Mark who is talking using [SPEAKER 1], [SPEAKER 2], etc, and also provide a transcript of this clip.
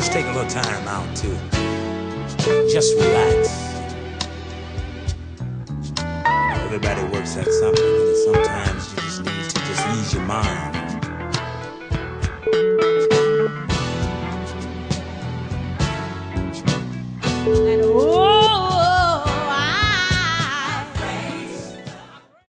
[SPEAKER 1] just take a little time out to just relax. Everybody works at something, and sometimes you just need to just ease your mind.
[SPEAKER 2] And